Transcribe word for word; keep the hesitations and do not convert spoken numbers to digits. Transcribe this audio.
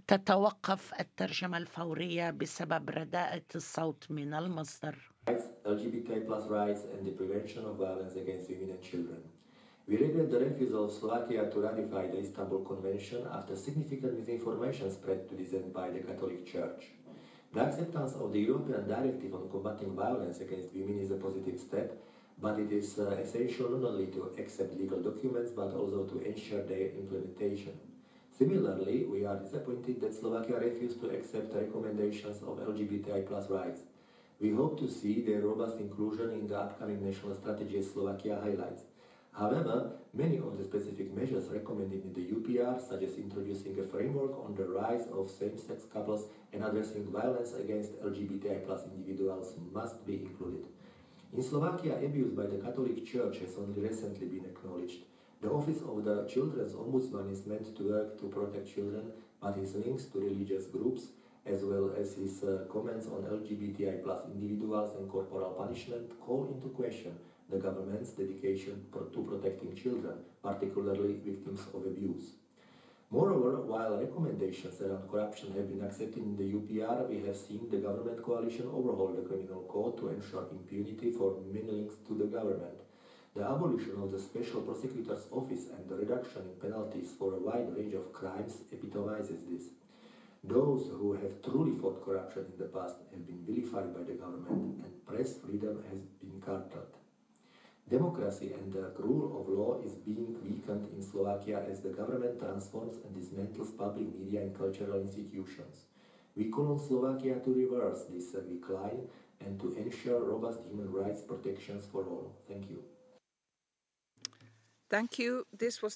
تتوقف الترجمة الفورية بسبب رداءة الصوت من المصدر. L G B T I plus rights and the prevention of violence against women and children. We regret the refusal of Slovakia to ratify the Istanbul Convention after significant misinformation spread to this end by the Catholic Church. The acceptance of the European Directive on combating violence against women is a positive step, but it is uh, essential not only to accept legal documents but also to ensure their implementation. Similarly, we are disappointed that Slovakia refused to accept the recommendations of L G B T I plus rights. We hope to see their robust inclusion in the upcoming national strategy Slovakia highlights. However, many of the specific measures recommended in the U P R, such as introducing a framework on the rise of same-sex couples and addressing violence against L G B T I plus individuals, must be included. In Slovakia, abuse by the Catholic Church has only recently been acknowledged. The office of the Children's Ombudsman is meant to work to protect children, but his links to religious groups, as well as his uh, comments on L G B T I plus individuals and corporal punishment, call into question the government's dedication to protecting children, particularly victims of abuse. Moreover, while recommendations around corruption have been accepted in the U P R, we have seen the government coalition overhaul the criminal code to ensure impunity for many links to the government. The abolition of the Special Prosecutor's Office and the reduction in penalties for a wide range of crimes epitomizes this. Those who have truly fought corruption in the past have been vilified by the government, and press freedom has been curtailed. Democracy and the rule of law is being weakened in Slovakia as the government transforms and dismantles public media and cultural institutions. We call on Slovakia to reverse this decline and to ensure robust human rights protections for all. Thank you. Thank you. This was